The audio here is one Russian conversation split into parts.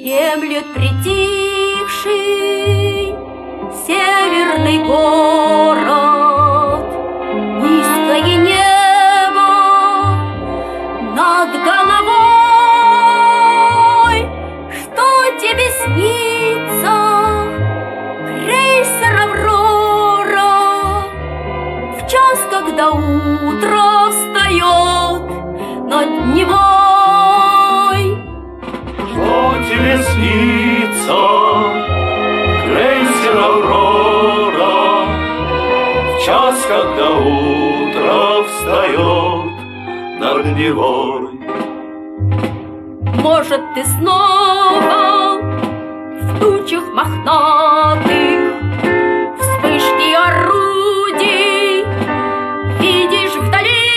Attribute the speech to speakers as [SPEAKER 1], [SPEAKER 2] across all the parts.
[SPEAKER 1] Дремлет притихший северный город, низкое небо над головой. Что тебе снится, крейсер «Аврора», в час, когда утро встает над Невой?
[SPEAKER 2] Что тебе снится, крейсер «Аврора», в час, когда утро встает над Невой?
[SPEAKER 1] Может, ты снова в тучах мохнатых вспышки орудий видишь вдали,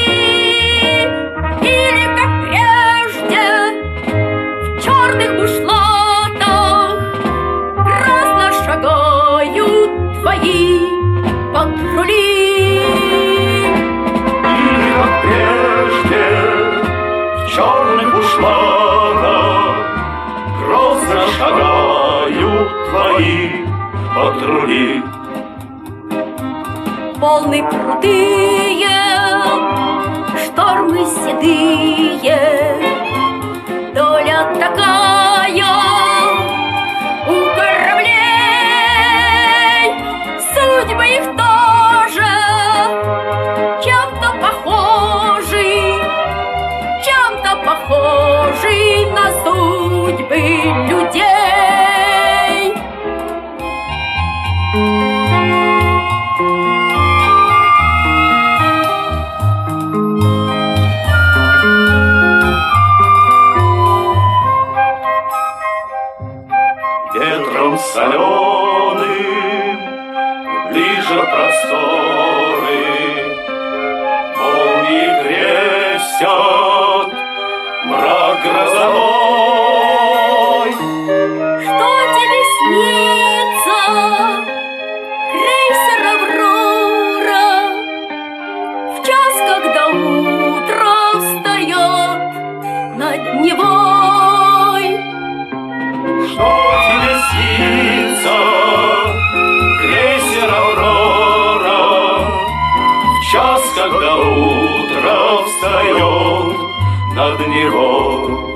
[SPEAKER 1] или, как прежде, в черных бушлатах грозно шагают твои патрули.
[SPEAKER 2] Или, как прежде, в черных бушлатах грозно шагают твои патрули.
[SPEAKER 1] Волны крутые, штормы седые, доля такая у кораблей. Судьбы их тоже чем-то похожи на судьбы людей.
[SPEAKER 2] Ветром соленым ближе просторы, молнии крестят мрак грозовой.
[SPEAKER 1] Что тебе снится, крейсер «Аврора», в час, когда утро встает над Невой?
[SPEAKER 2] Что тебе снится, крейсер «Аврора», в час, когда утро встает над Невой?